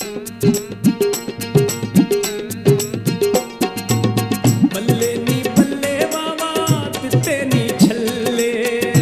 ਬੱਲੇ ਨੀ ਬੱਲੇ ਵਾਵਾ ਦਿੱਤੇ ਨੀ ਛੱਲੇ,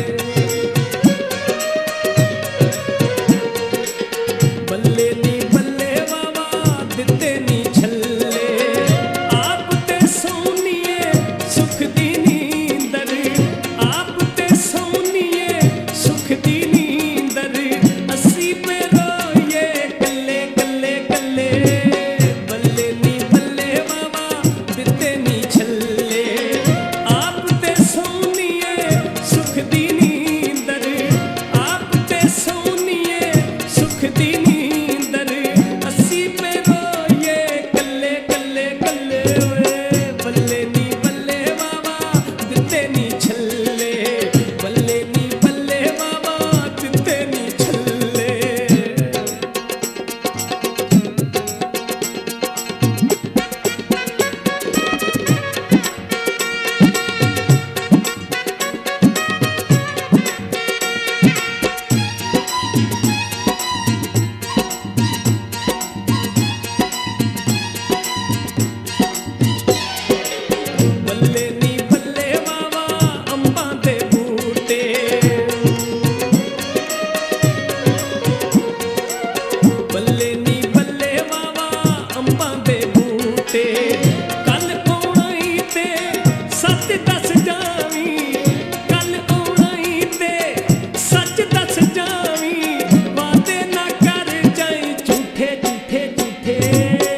ਬੱਲੇ ਨੀ ਬੱਲੇ ਵਾਵਾ ਦਿੱਤੇ ਨੀ ਛੱਲੇ। ਆਪ ਤੇ ਸੋਹਣੀਏ ਸੁਖ ਦੀ ਨੀਂਦਰ, ਆਪ ਤੇ ਸੋਹਣੀਏ ਸੁਖ ਦੀ ਨੀਂਦਰ, ਅਸੀਂ ਪੇ ਰੋਈਏ ਕੱਲੇ ਕੱਲੇ ਕੱਲੇ। ਬੱਲੇ ਨੀ ਬੱਲੇ ਵਾਵਾ ਦਿੱਤੇ ਨੀ ਛੱਲੇ, ਆਪ ਤੇ ਸੋਹਣੀਏ ਸੁਖ ਦੀ ਨੀਂਦਰ, ਆਪ ਤੇ ਸੋਹਣੀਏ ਸੁਖ ਦੀ ਨੀਂਦਰ, ਅਸੀਂ ਪੇ ਰੋਈਏ ਕੱਲੇ ਕੱਲੇ ਕੱਲੇ ਓਏ। ਬੱਲੇ ਨੀ ਬੱਲੇ ਵਾਵਾ ਦਿੱਤੇ ਨੀ ਛੱਲੇ, ਬੱਲੇ ਨੀ ਬੱਲੇ ਵਾਵਾ ਦਿੱਤੇ ਨੀ ਛੱਲੇ। ਬੱਲੇ ਨੀ ਬੱਲੇ ਵਾਵਾ ਅੰਬਾਂ ਦੇ ਬੂਟੇ, ਬੱਲੇ ਨੀ ਬੱਲੇ ਵਾਵਾ ਅੰਬਾਂ ਦੇ ਬੂਟੇ। ਕੱਲ ਆਉਣਾ ਈ ਤੇ ਸੱਚ ਦੱਸ ਜਾਵੀਂ, ਕੱਲ ਆਉਣਾ ਈ ਤੇ ਸੱਚ ਦੱਸ ਜਾਵੀਂ, ਵਾਅਦੇ ਨਾ ਕਰ ਜਾਈਂ ਝੂਠੇ ਝੂਠੇ ਝੂਠੇ।